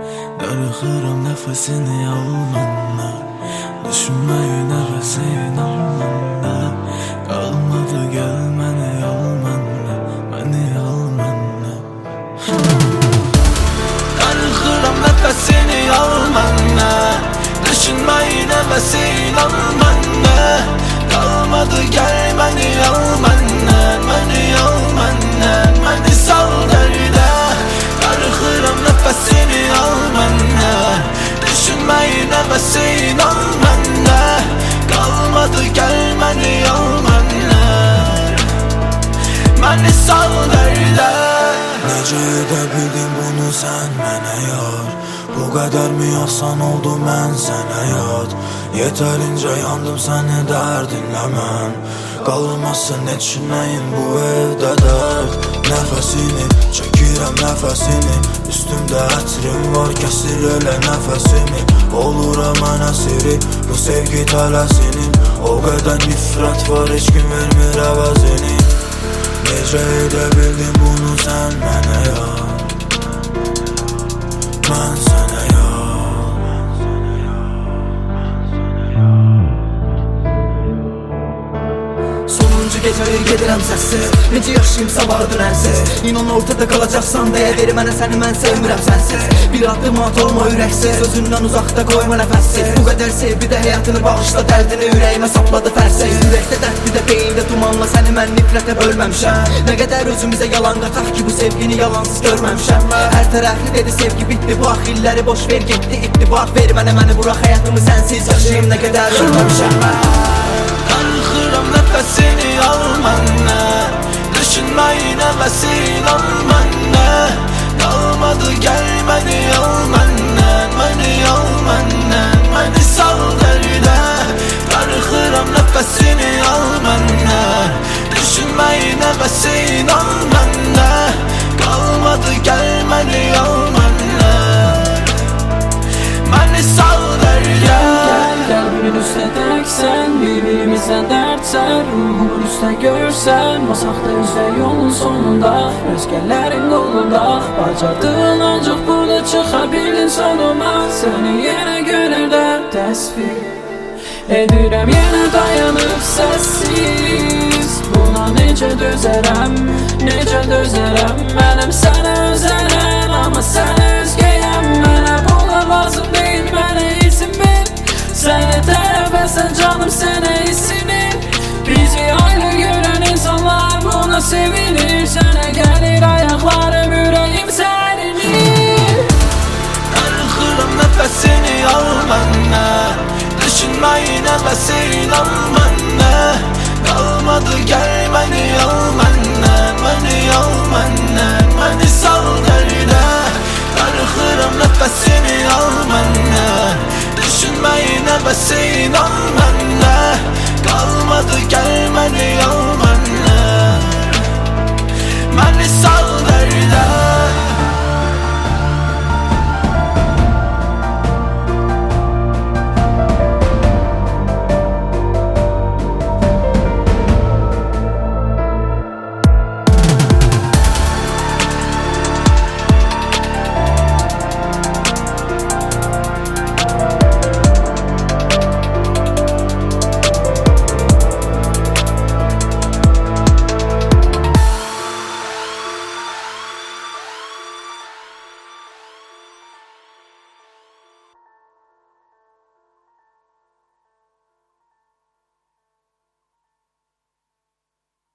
Darıxıram nəfəsini almanla, düşünməyi nəfəsin almanla. Qalmadı gəl məni almanla, məni almanla. Darıxıram nəfəsini almanla, düşünməyi nəfəsin almanla. Qalmadı gəl məni almanla, məni almanla. Məni sal dərdə, darıxıram nəfəsini almanla, düşünməyi nəfəsin almanla. Qalmadı gəl məni almanla, məni sal dərdə. Necə edə bildin bunu sən mənə yar? Bu qədər mi asan oldu mən sənə yad? Yetərincə yandım səni dərdinlə mən. Qalmasın heç nəyin bu evdə dərd. Nəfəsini çəkirəm nəfəsini, üstümdə ətrim var kəsir elə nəfəsimi. Oluram mən əsiri bu sevgi tələsinin. O qədər nifrət var heç kim vermir əvəzini. Necə edə bildin bunu sən mənə yar? Mən sənə yar. Sonuncu gecəyi gedirəm səssiz, necə yaşayım sabahı dünənsiz. İnan ortada qalacaqsan deyə veri mənə səni mən sevmirəm sənsiz. Bir addım at olma ürəksiz, sözündən uzaqda qoyma nəfəssiz. Bu qədər sevgi də həyatını bağışla, dərdini ürəyimə sapladı fərsiz. Ürəkdə dərdli də beyində dumanla səni mən nifrətə bölməmişəm. Nə qədər özümüzə yalan qataq ki bu sevgini yalansız görməmişəm. Hər tərəfli dedi sevgi bitdi, bu axilləri boş ver getdi. İttibaq ver mənə, məni burax həyatımı sənsiz yaşayım, nə qədər ölməmişəm mən. Darıxıram nəfəsini almanla, düşünməyi nəfəsin almanla. Qalmadı gəl məni almanla, məni almanla. Məni sal dərdə, darıxıram nəfəsini almanla, düşünməyi nəfəsin almanla. Qalmadı gəl məni almanla, məni sal dərdə. Kalbimin üstə təksən, birbirimizdən dərdsən. Ruhumun üstə görsən, masaqda üzə yolun sonunda. Özgələrin qolunda, bacardığın ancaq burada çıxa bildin sonuma. Səni yenə gönüldə təsvir edirəm, yenə dayanıb səssiz. Buna necə dözərəm, necə dözərəm. Mənim sənə özərəm, amma sən özgəyəm. Mənə bunlar lazım deyil, mənə izin ver. Sənə tərəfəsən canım, sənə isinir. Bizi ayrı görən insanlar buna sevinir.